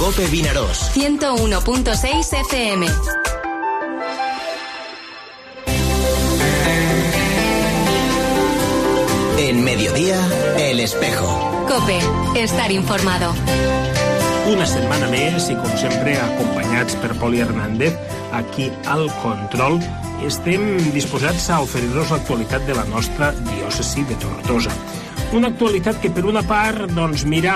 COPE Vinaròs. 101.6 FM. En Mediodía, El Espejo. COPE, estar informado. Una setmana més i, com sempre, acompanyats per Poli Hernández, aquí al control, estem disposats a oferir-vos l'actualitat de la nostra diòcesi de Tortosa. Una actualitat que, per una part, doncs, mira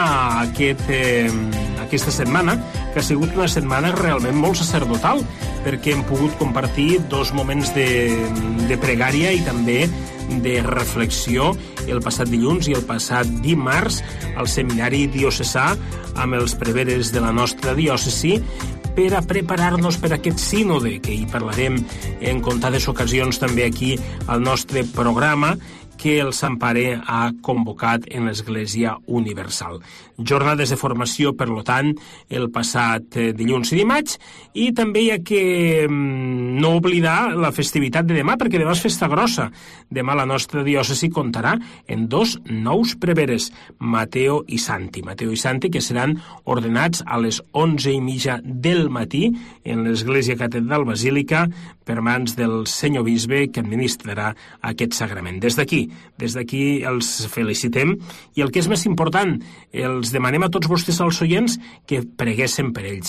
aquesta setmana, que ha sigut una setmana realment molt sacerdotal, perquè hem pogut compartir dos moments de pregària i també de reflexió el passat dilluns i el passat dimarts al seminari diocesà amb els preveres de la nostra diòcesi per a preparar-nos per aquest sínode, que hi parlarem en comptades ocasions també aquí al nostre programa, que el Sant Pare ha convocat en l'Església Universal. Jornades de formació, per tant, el passat dilluns i dimarts, i també hi ha que no oblidar la festivitat de demà, perquè demà és festa grossa. Demà la nostra diòcesi comptarà en dos nous preveres, Mateo i Santi, que seran ordenats a les 11:30 del matí en l'Església Catedral Basílica per mans del senyor bisbe que administrarà aquest sagrament. Des d'aquí els felicitem i el que és més important, els demanem a tots vostès, els oients, que preguessin per ells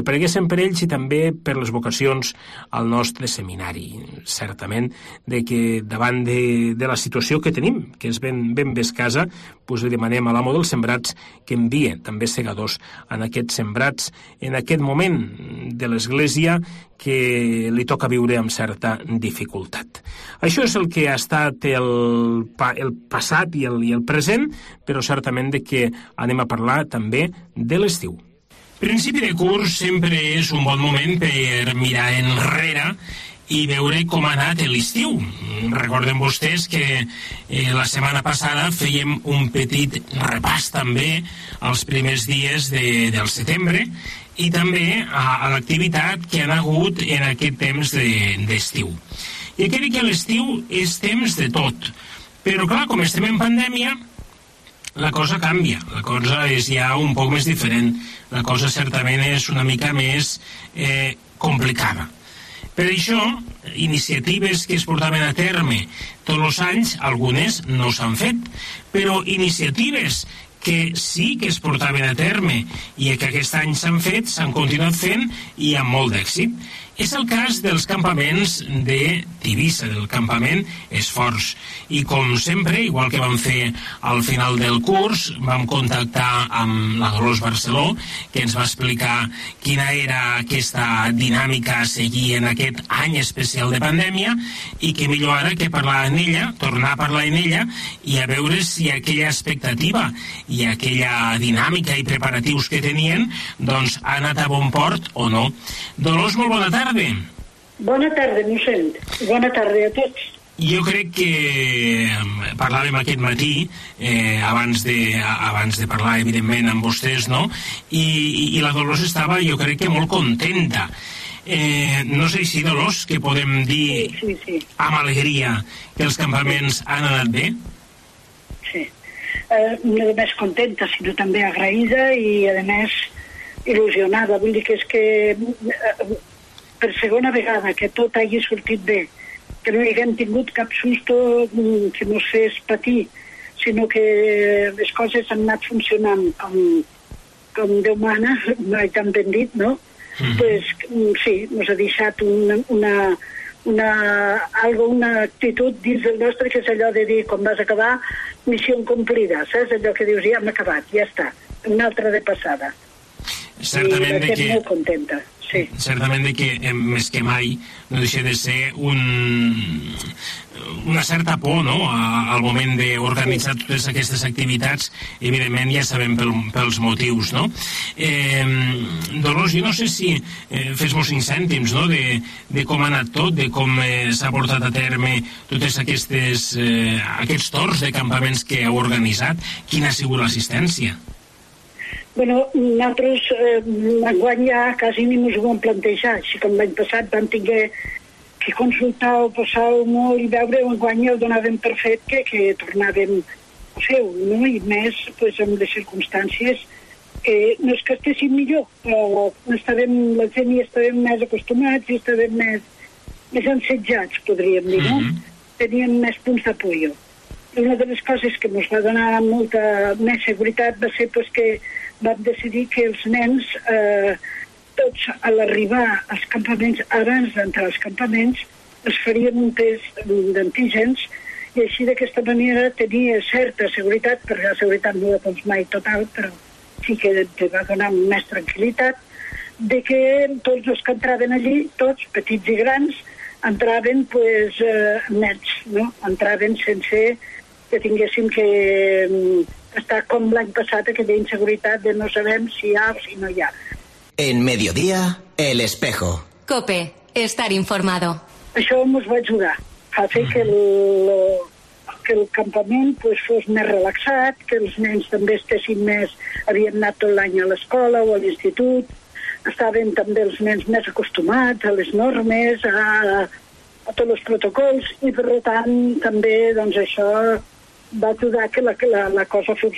i també per les vocacions al nostre seminari. Certament, de que davant de la situació que tenim, que és ben escassa, doncs li demanem a l'amo dels sembrats que envie també segadors en aquests sembrats, en aquest moment de l'Església que li toca viure amb certa dificultat. Això és el que ha estat el passat i el present, però certament de que anem a parlar també de l'estiu. Principi de curs sempre és un bon moment per mirar enrere i veure com ha anat l'estiu. Recorden vostès que la setmana passada fèiem un petit repàs també als primers dies del setembre i també a l'activitat que han hagut en aquest temps d'estiu. I crec que l'estiu és temps de tot, però clar, com estem en pandèmia, la cosa canvia, la cosa és ja un poc més diferent, la cosa certament és una mica més complicada. Per això, iniciatives que es portaven a terme tots els anys, algunes no s'han fet, però iniciatives que sí que es portaven a terme i que aquest any s'han fet, s'han continuat fent i amb molt d'èxit. És el cas dels campaments de Tivissa, del campament Esforç. I com sempre, igual que vam fer al final del curs, vam contactar amb la Dolors Barceló, que ens va explicar quina era aquesta dinàmica a seguir en aquest any especial de pandèmia i que millor ara que parlar en ella, tornar a parlar en ella i a veure si aquella expectativa i aquella dinàmica i preparatius que tenien doncs ha anat a bon port o no. Dolors, molt bona tarda. Bona tarda, mossèn. Bona tarda a tots. Jo crec que parlàvem aquest matí, abans de parlar, evidentment, amb vostès, no? I la Dolors estava, jo crec que molt contenta. No sé si, Dolors, que podem dir sí. Amb alegria que els campaments han anat bé? Sí. No només contenta, sinó també agraïda i, a més, il·lusionada. Vull dir que és que per segona vegada que tot hagi sortit bé, que no haguem tingut cap susto que mos fes patir, sinó que les coses han anat funcionant com Déu mana, mai tan ben dit, no? Pues sí, mos ha deixat una actitud dins del nostre, que és allò de dir, quan vas acabar, missió complida, saps? Allò que dius, ja hem acabat, ja està, una altra de passada. Certament I estem molt contenta. Sí. Certament que més que mai no deixa de ser una certa por, no?, al moment d'organitzar totes aquestes activitats. Evidentment ja sabem pels motius, no? Dolors, jo no sé si fes-mos 5 cèntims, no?, de com ha anat tot, de com s'ha portat a terme totes aquests torns de campaments que heu organitzat. Quina ha sigut l'assistència? Bueno, nosaltres enguany ja quasi ni ens ho vam plantejar, així com l'any passat vam tinguer que consultar-ho, passar-ho molt i veure, enguany ja ho donàvem per fet que tornàvem a fer-ho, no? I més pues, amb les circumstàncies no és que estéssim millor, però la gent hi estàvem més acostumats i estàvem més ensetjats, podríem dir, no? Teníem més punts d'apoyo. Una de les coses que ens va donar molta més seguretat va ser que vam decidir que els nens, tots a l'arribar als campaments, abans d'entrar als campaments, es farien un test d'antígens i així d'aquesta manera tenia certa seguretat, perquè la seguretat no la tens mai total, però sí que te va donar més tranquil·litat, de que tots els que entraven allí, tots, petits i grans, entraven nets, no? Entraven sense que tinguéssim que estar com l'any passat, aquella inseguretat de no sabem si hi ha o si no hi ha. En Mediodía, El Espejo. COPE, estar informado. Això ens va ajudar a fer que el campament fos més relaxat, que els nens també estessin més, havien anat tot l'any a l'escola o a l'institut, estaven també els nens més acostumats a les normes, a tots els protocols, i per tant també doncs, això va ajudar que la cosa fos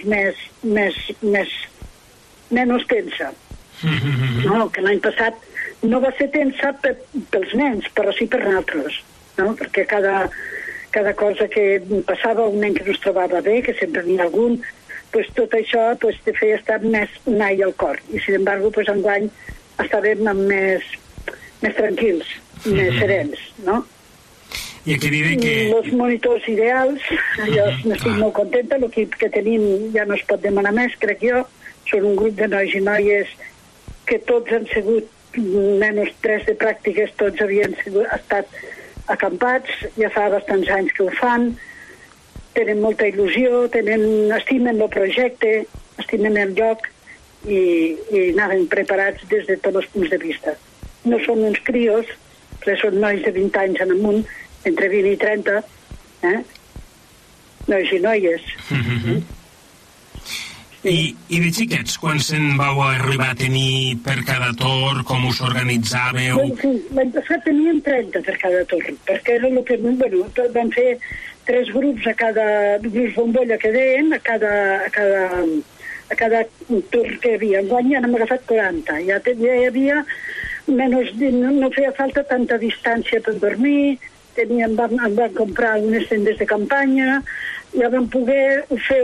menys tensa. No, que l'any passat no va ser tensa pels nens, però sí per nosaltres, no? Perquè cada cosa que passava, un nen que no es trobava bé, que sempre n'hi ha algun, tot això te feia estar més nai al cor. I, sin embargo, enguany estàvem més tranquils, més serens, no? I aquí diré que... Els monitors ideals, jo estic molt contenta, l'equip que tenim ja no es pot demanar més, crec jo, són un grup de nois i noies que tots han sigut, menys 3 de pràctiques, tots havien estat acampats, ja fa bastants anys que ho fan, tenen molta il·lusió, estimen el projecte, estimen el lloc i anaven preparats des de tots els punts de vista. No són uns crios, però són nois de 20 anys en amunt, entre 20 i 30, nois i noies. I de xiquets, quan se'n vau arribar a tenir per cada torn, com us organitzàveu? L'any passat teníem 30 per cada torn, perquè era el que... Vam fer 3 grups a cada grup bombolla que deien, a cada torn que hi havia. Enguany ja n'hem agafat 40. Ja hi havia menys... No feia falta tanta distància per dormir, vam comprar unes tendes de campanya, ja vam poder fer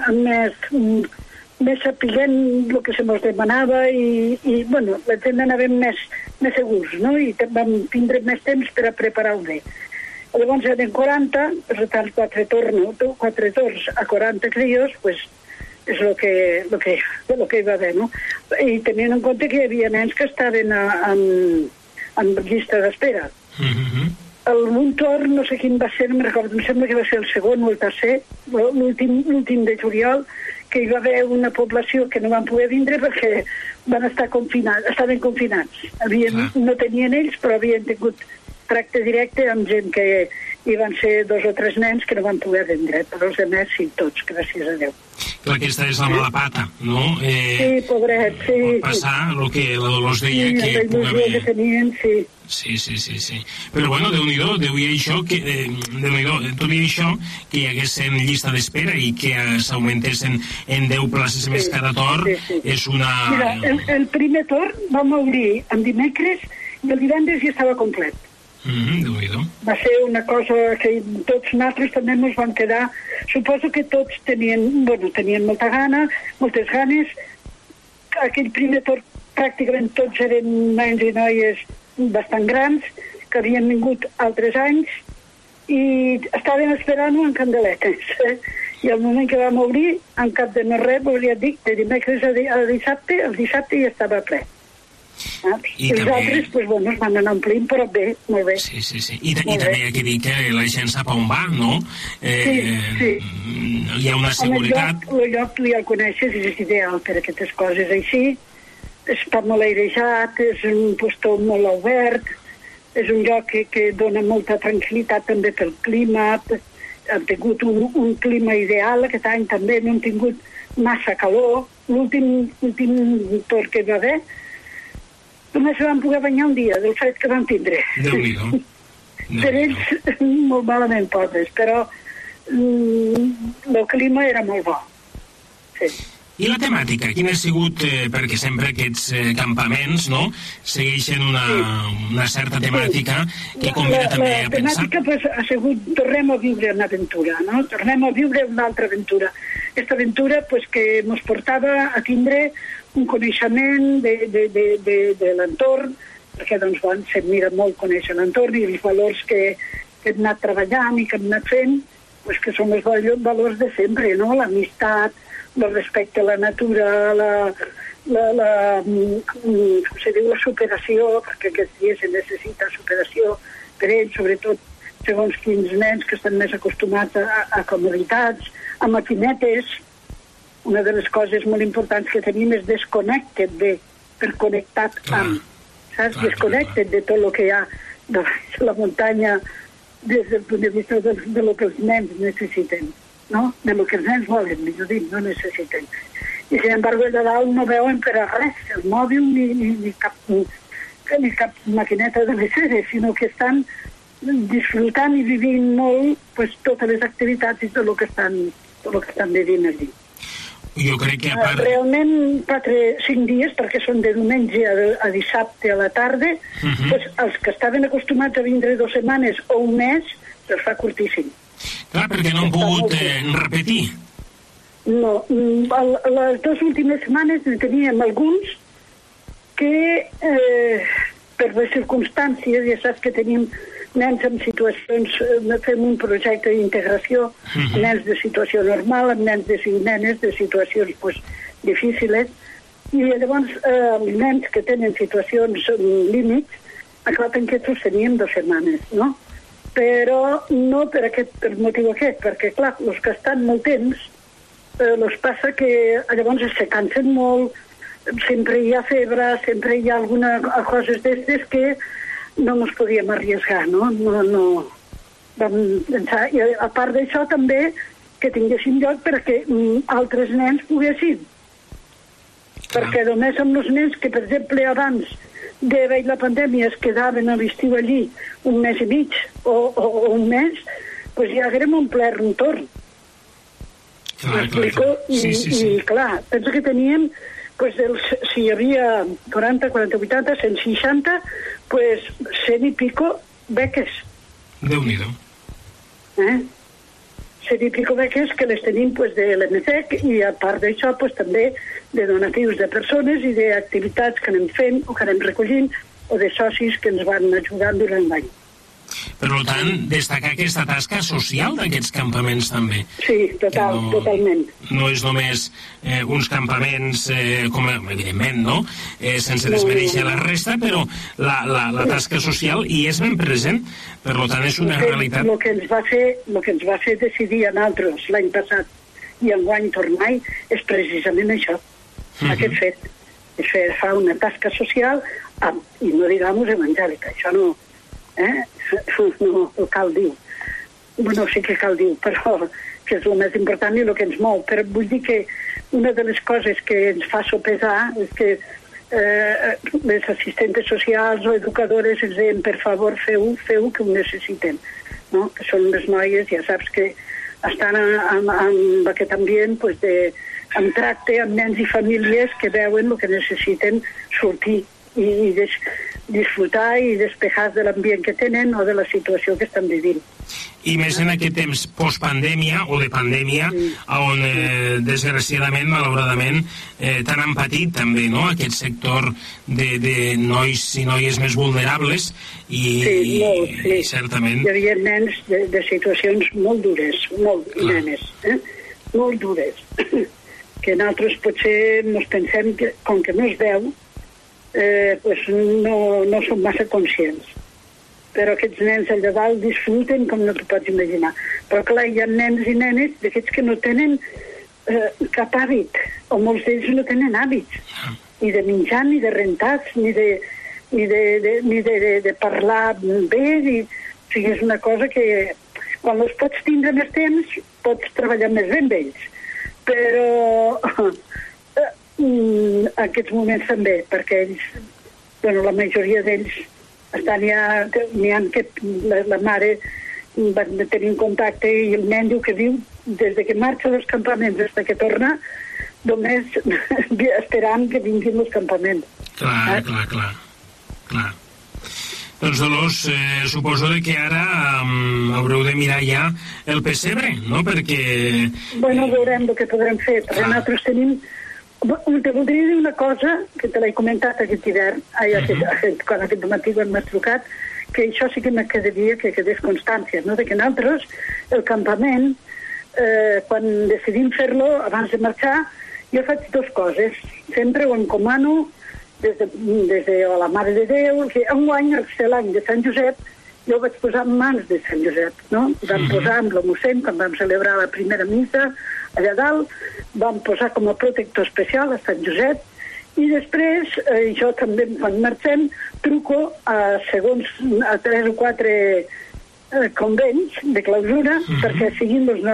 més sapiguent el que se mos demanava i la gent anàvem més segurs, no? I vam tindre més temps per a preparar-ho bé. Llavors eren 40, per tant 4 torns a 40 crios, és el que hi va haver, no? I tenint en compte que hi havia nens que estaven en llista d'espera. Un torn, no sé quin va ser, no me'n recordo, em sembla que va ser el segon o el tercer, l'últim de juliol, que hi va haver una població que no van poder vindre perquè van estar estaven confinats. No tenien ells, però havien tingut tracte directe amb gent que hi van ser 2 o 3 nens que no van poder vindre, però els altres sí, tots, gràcies a Déu. Clar, aquesta és la mala pata, no? Sí, pobret, sí. Pot passar el que la Dolors deia, sí, que pugui haver... que tenien, sí. Sí. Però bueno, Déu-n'hi-do, tot i això, que hi hagués en llista d'espera i que s'augmentessin en 10 places més cada torn, és una... Mira, el primer torn vam obrir en dimecres i el divendres ja estava complet. Déu-n'hi-do. Va ser una cosa que tots nosaltres també ens vam quedar. Suposo que tots tenien moltes ganes. Aquell primer torn pràcticament tots eren nens i noies bastant grans, que havien vingut altres anys i estaven esperant-ho en candeletes. I al moment que vam obrir, en cap de no res, volia dir, de dimecres a dissabte, el dissabte ja estava ple. I els altres, es van anar omplint, però bé, molt bé. Sí. I també hi ha que dir que la gent sap on va, no? Sí. Hi ha una seguretat. El lloc tu ja el coneixes, és ideal per aquestes coses així. Està molt airejat, és un postó molt obert, és un lloc que dona molta tranquil·litat també pel clima. Hem tingut un clima ideal, aquest any també no hem tingut massa calor. L'últim torn que hi va haver, només vam poder banyar un dia del fred que vam tindre. Déu-n'hi-do. Per ells molt malament pobres, però el clima era molt bo. Sí. I la temàtica, quina ha sigut, perquè sempre aquests campaments segueixen una certa temàtica que convida també a pensar? La temàtica ha sigut tornem a viure una aventura, no? Tornem a viure una altra aventura. Aquesta aventura que ens portava a tindre un coneixement de l'entorn, perquè se'm mira molt conèixer l'entorn i els valors que hem anat treballant i que hem anat fent, que són els valors de sempre, no? L'amistat, el respecte a la natura, la superació, perquè aquests dies se necessita superació per ells, sobretot segons quins nens que estan més acostumats a comoditats, a maquinetes. Una de les coses molt importants que tenim és desconnected per connectat amb, saps? Desconnected de tot el que hi ha de la muntanya des del punt de vista de lo que els nens necessiten, no? De lo que els nens volen, millor dit, no necessiten. I, sin embargo, allà dalt no veuen per a res el mòbil ni cap maquineta de les seves, sinó que estan disfrutant i vivint molt totes les activitats i tot el que estan vivint allí. Jo crec que a part... Realment 4-5 dies, perquè són de diumenge a dissabte a la tarda, els que estaven acostumats a vindre 2 setmanes o un mes, se'ls fa curtíssim. Clar, perquè no han pogut repetir. No, les 2 últimes setmanes en teníem alguns que per les circumstàncies, ja saps que tenim nens en situacions, fem un projecte d'integració, nens de situació normal, amb nenes de situacions difícils, i llavors els nens que tenen situacions límits, clar, que els teníem 2 setmanes, no? Però no per motiu aquest, perquè clar, els que estan molt temps, els passa que llavors se cansen molt, sempre hi ha febre, sempre hi ha alguna cosa d'estes que no ens podíem arriesgar, no? Vam pensar, i a part d'això també que tinguéssim lloc perquè altres nens poguessin. Perquè només amb els nens que, per exemple, abans d'haver la pandèmia es quedaven a l'estiu allí un mes i mig o un mes, ja haguérem omplert un torn. M'explico? I clar, penso que teníem si hi havia 40, 40, 80, 160, 100 i pico beques. Déu-n'hi-do. 100 i pico beques que les tenim de l'MCEC i a part d'això també de donatius de persones i d'activitats que anem fent o que anem recollint o de socis que ens van ajudant durant l'any. Per tant, destacar aquesta tasca social d'aquests campaments també. Sí, totalment. No és només uns campaments, com evidentment, no? Sense desmereixer la resta, però la tasca social hi és ben present. Per tant, és una realitat. El que ens va fer decidir a nosaltres l'any passat i enguany tornar-hi és precisament això, aquest fet. És fa una tasca social i no digamos evangèlica, això no... no cal dir. Bueno, sí que cal dir, però que és el més important i el que ens mou. Però vull dir que una de les coses que ens fa sopesar és que les assistentes socials o educadores ens deien, per favor, feu que ho necessiten, no? Que són les noies, ja saps que estan en aquest ambient en tracte amb nens i famílies que veuen el que necessiten sortir i disfrutar i despejar de l'ambient que tenen o de la situació que estan vivint. I més en aquest temps postpandèmia o de pandèmia, on desgraciadament, malauradament, tant han patit també, no?, aquest sector de nois i noies més vulnerables i certament... Hi havia nens de situacions molt dures, nenes, molt dures, que nosaltres potser ens pensem que, com que no es veu, no som massa conscients. Però aquests nens allà dalt disfruten com no t'ho pots imaginar. Però clar, hi ha nens i nenes d'aquests que no tenen cap hàbit, o molts d'ells no tenen hàbits, ni de menjar, ni de rentats, ni de parlar bé, o sigui, és una cosa que quan els pots tindre més temps pots treballar més bé amb ells. Però aquests moments també, perquè ells, la majoria d'ells estan n'hi ha que la mare va tenir un contacte i el nen diu que viu des que marxa dels campaments fins que torna, només esperant que vinguin els campaments. Clar. Doncs, Dolors, suposo que ara haureu de mirar ja el pessebre, no? Perquè... Bueno, veurem el que podrem fer. Perquè nosaltres tenim... Te voldria dir una cosa, que te l'he comentat aquest hivern, quan aquest matí quan m'has trucat, que això sí que m'agradaria que quedés constància, no? De que nosaltres, el campament, quan decidim fer-lo, abans de marxar, jo faig dues coses. Sempre ho encomano des de la Mare de Déu, que enguany, al ser l'any de Sant Josep, jo ho vaig posar en mans de Sant Josep, no? Vam posar amb el mossèn, quan vam celebrar la primera missa, allà dalt, vam posar com a protector especial a Sant Josep, i després, jo també, quan marxem, truco a 3 o 4 convents de clausura perquè siguin els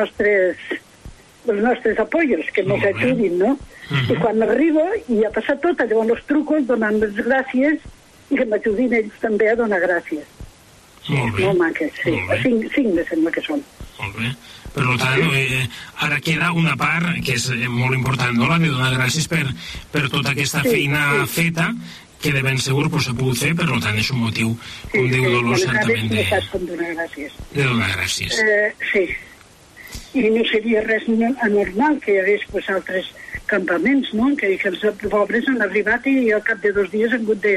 nostres apoyos, que ens ajudin, no? I quan arribo, i ha passat tot, llavors els truco donant les gràcies i que m'ajudin ells també a donar gràcies. Molt bé. Molt maques, sí. 5 me sembla que són. Molt bé. Per tant, ara queda una part que és molt important, no? La de donar gràcies per tota aquesta feina feta, que de ben segur s'ha pogut fer, per tant és un motiu, com diu Dolors, certament de donar gràcies. De donar gràcies. Sí. I no seria res anormal que hi hagués altres campaments, no? Que els pobres han arribat i al cap de 2 dies han hagut de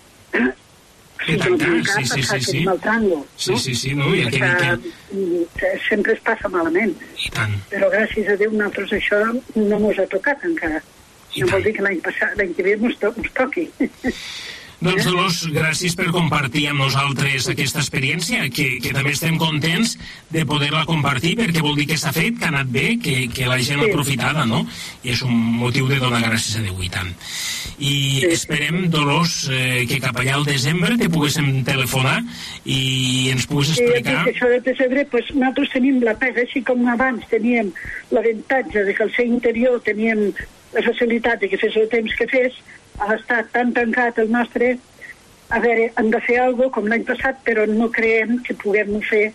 tancar, sí. Maltrango, no? Sí, no? I sempre es passa malament. I tant. Però gràcies a Déu nosaltres això no ens ha tocat encara. No vol dir que l'any que ve ens toqui. Doncs, Dolors, gràcies per compartir amb nosaltres aquesta experiència, que també estem contents de poder-la compartir, perquè vol dir que s'ha fet, que ha anat bé, que la gent l'ha aprofitada, no? I és un motiu de donar gràcies a Déu, i tant. I esperem, Dolors, que cap allà al desembre te poguéssim telefonar i ens puguis explicar... Sí, això de pessebre, nosaltres tenim la pega, així com abans teníem l'avantatge de que al ser interior teníem la facilitat de que fes el temps que fes, ha estat tan tancat el nostre... A veure, hem de fer alguna cosa com l'any passat, però no creiem que puguem fer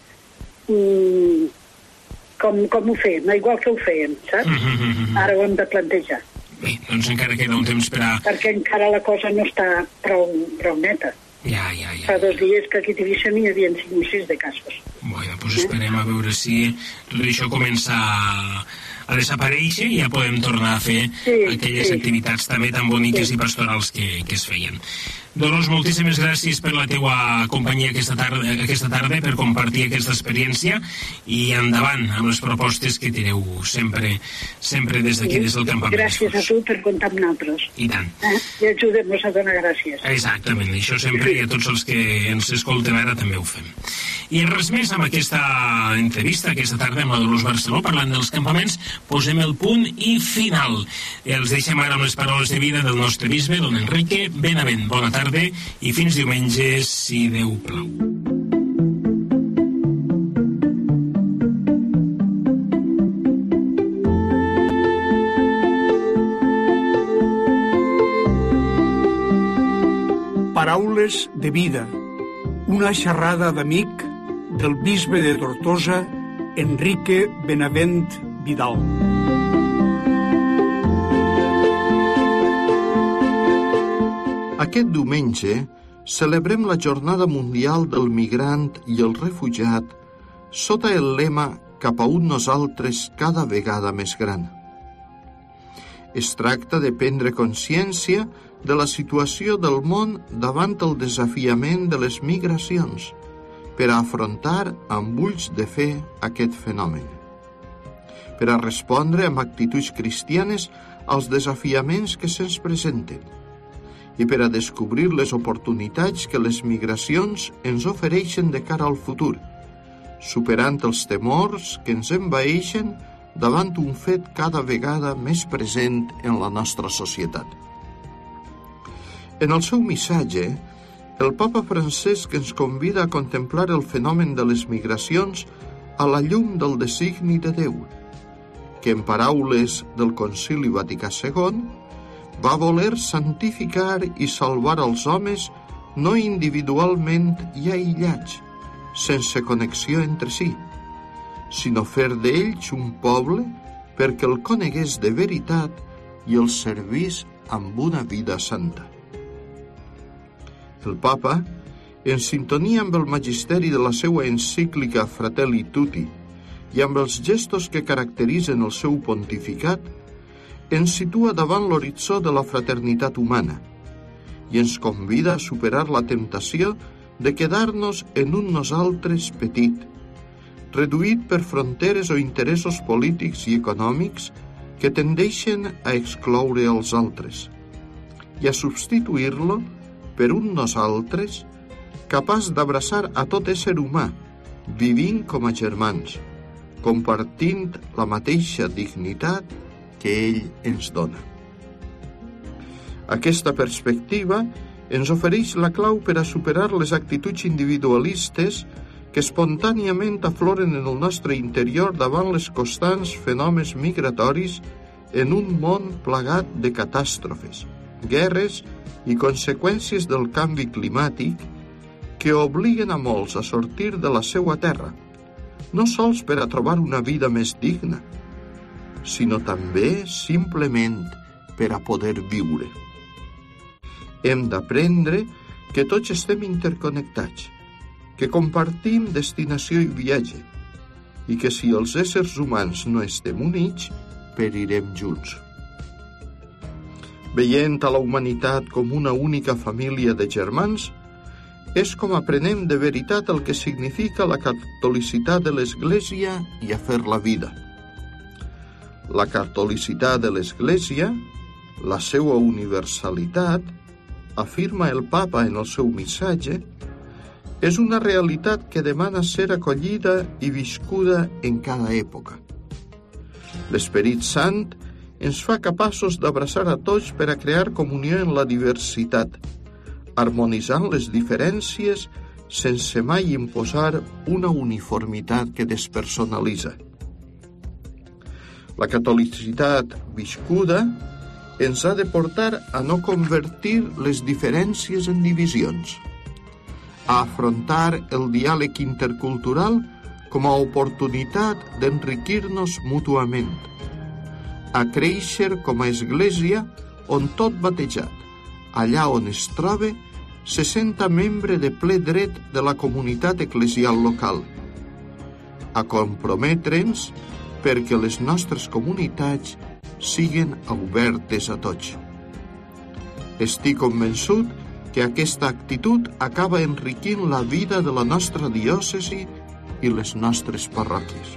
com ho fem, igual que ho fèiem, saps? Ara ho hem de plantejar. Bé, doncs encara queda un temps per a... Perquè encara la cosa no està prou neta. Ja. Fa 2 dies que aquí a Tivissa n'hi havia 5 o 6 de casos. Bueno, doncs esperem a veure si tot això comença a desaparèixer i ja podem tornar a fer aquelles activitats també tan boniques i pastorals que es feien. Dolors, moltíssimes gràcies per la teua companyia aquesta tarda, per compartir aquesta experiència, i endavant amb les propostes que tireu sempre des d'aquí, des del campament. Gràcies a tu per comptar amb nosaltres. I tant. I ajudem-nos a donar gràcies. Exactament, això sempre, i a tots els que ens escolten ara també ho fem. I res més amb aquesta entrevista, aquesta tarda amb la Dolors Barceló, parlant dels campaments, posem el punt i final. Els deixem ara amb les paraules de vida del nostre bisbe, don Enrique Benavent. Bona tarda i fins diumenge, si Déu plau. Paraules de vida. Una xerrada d'amic del bisbe de Tortosa, Enrique Benavent Vidal. Aquest diumenge celebrem la Jornada Mundial del Migrant i el Refugiat sota el lema «Cap a un nosaltres cada vegada més gran». Es tracta de prendre consciència de la situació del món davant el desafiament de les migracions per a afrontar amb ulls de fe aquest fenomen, per a respondre amb actituds cristianes als desafiaments que se'ns presenten i per a descobrir les oportunitats que les migracions ens ofereixen de cara al futur, superant els temors que ens envaeixen davant un fet cada vegada més present en la nostra societat. En el seu missatge, el Papa Francesc ens convida a contemplar el fenomen de les migracions a la llum del designi de Déu, que en paraules del Concili Vaticà II va voler santificar i salvar els homes no individualment i aïllats, sense connexió entre si, sinó fer d'ells un poble perquè el conegués de veritat i el servís amb una vida santa. El papa, en sintonia amb el magisteri de la seva encíclica Fratelli Tutti i amb els gestos que caracteritzen el seu pontificat, ens situa davant l'horitzó de la fraternitat humana i ens convida a superar la temptació de quedar-nos en un nosaltres petit, reduït per fronteres o interessos polítics i econòmics que tendeixen a excloure els altres, i a substituir-lo per un nosaltres capaç d'abraçar a tot ésser humà, vivint com a germans, compartint la mateixa dignitat que ell ens dona. Aquesta perspectiva ens ofereix la clau per a superar les actituds individualistes que espontàniament afloren en el nostre interior davant les constants fenòmens migratoris en un món plagat de catàstrofes, guerres i conseqüències del canvi climàtic que obliguen a molts a sortir de la seva terra, no sols per a trobar una vida més digna, sinó també simplement per a poder viure. Hem d'aprendre que tots estem interconnectats, que compartim destinació i viatge, i que si els éssers humans no estem units, perirem junts. Veient a la humanitat com una única família de germans, és com aprenem de veritat el que significa la catolicitat de l'Església i a fer la vida. La catolicitat de l'Església, la seva universalitat, afirma el Papa en el seu missatge, és una realitat que demana ser acollida i viscuda en cada època. L'Esperit Sant ens fa capaços d'abraçar a tots per a crear comunió en la diversitat, harmonitzant les diferències sense mai imposar una uniformitat que despersonalitza. La catolicitat viscuda ens ha de portar a no convertir les diferències en divisions, a afrontar el diàleg intercultural com a oportunitat d'enriquir-nos mútuament, a créixer com a església on tot batejat, allà on es troba, se senta membre de ple dret de la comunitat eclesial local, a comprometre'ns perquè les nostres comunitats siguen obertes a tots. Estic convençut que aquesta actitud acaba enriquint la vida de la nostra diòcesi i les nostres parròquies.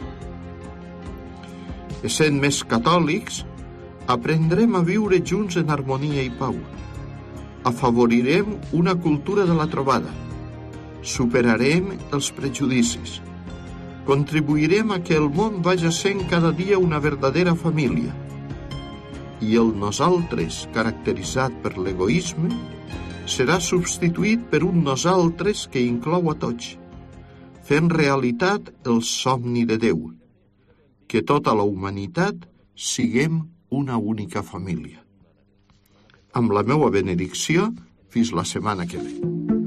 Essent més catòlics, aprendrem a viure junts en harmonia i pau. Afavorirem una cultura de la trobada. Superarem els prejudicis. Contribuirem a que el món vagi sent cada dia una verdadera família. I el nosaltres, caracteritzat per l'egoisme, serà substituït per un nosaltres que inclou a tots, fent realitat el somni de Déu, que tota la humanitat siguem una única família. Amb la meva benedicció, fins la setmana que ve.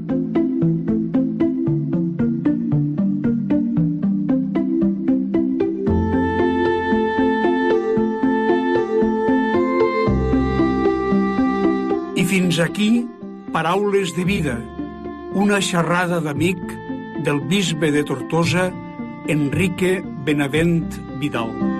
I fins aquí, Paraules de Vida, una xerrada d'amic del bisbe de Tortosa, Enrique Benavent Vidal.